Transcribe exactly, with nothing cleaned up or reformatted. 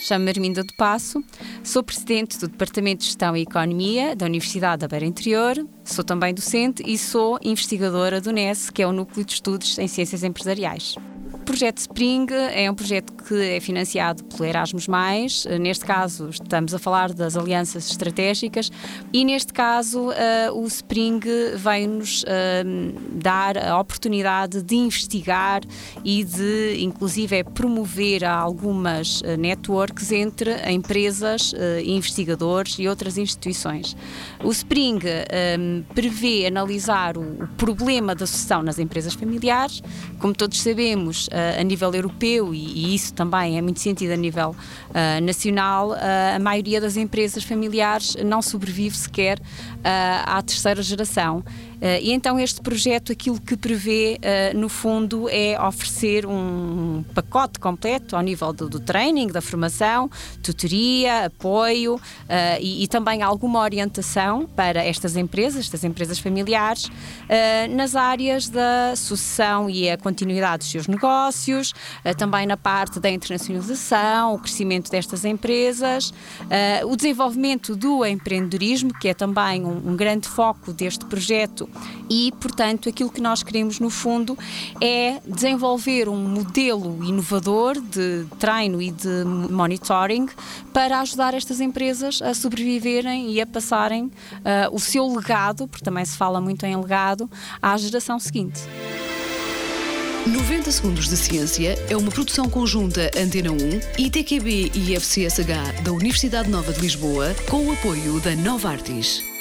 Chamo-me Arminda do Passo, sou presidente do Departamento de Gestão e Economia da Universidade da Beira Interior, sou também docente e sou investigadora do N E S, que é o Núcleo de Estudos em Ciências Empresariais. O projeto Spring é um projeto que é financiado pelo Erasmus mais. Neste caso, estamos a falar das alianças estratégicas e, neste caso, uh, o Spring vai-nos uh, dar a oportunidade de investigar e de, inclusive, promover algumas uh, networks entre empresas, uh, investigadores e outras instituições. O Spring um, prevê analisar o, o problema da sucessão nas empresas familiares. Como todos sabemos, uh, a nível europeu, e, e isso também é muito sentido a nível uh, nacional, uh, a maioria das empresas familiares não sobrevive sequer uh, à terceira geração. Uh, e então este projeto aquilo que prevê, uh, no fundo, é oferecer um pacote completo ao nível do, do training, da formação, tutoria, apoio uh, e, e também alguma orientação para estas empresas, estas empresas familiares, uh, nas áreas da sucessão e a continuidade dos seus negócios, uh, também na parte da internacionalização, o crescimento destas empresas, uh, o desenvolvimento do empreendedorismo, que é também um, um grande foco deste projeto. E, portanto, aquilo que nós queremos, no fundo, é desenvolver um modelo inovador de treino e de monitoring para ajudar estas empresas a sobreviverem e a passarem uh, o seu legado, porque também se fala muito em legado, à geração seguinte. noventa Segundos de Ciência é uma produção conjunta Antena um, I T Q B e I F C S H da Universidade Nova de Lisboa, com o apoio da Novartis.